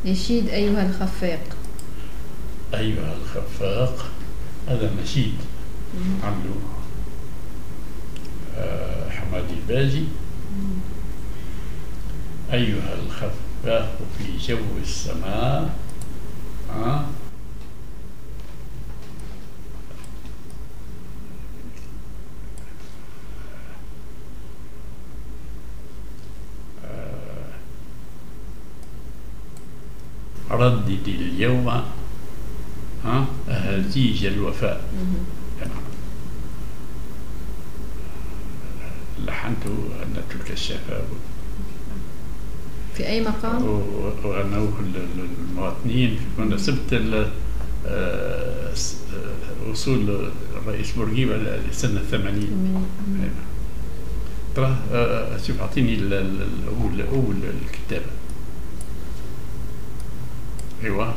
نشيد أيها الخفاق. أيها الخفاق هذا نشيد عملو حمادي الباجي. أيها الخفاق في جو السماء ردد اليوم هزيج الوفاء. لحنت أن تلك الشفاء في أي مقام؟ وغنوه المواطنين في مناسبة وصول الرئيس بورقيبة لسنة 80. ترى شوف أعطيني أول الكتابة. أيوة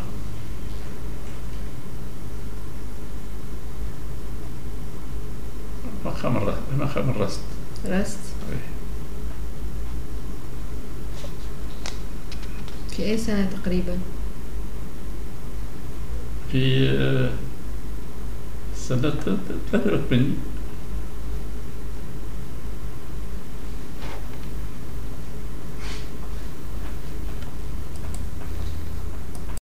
مقام الرصد. في أي سنة تقريبا؟ في سنة 83.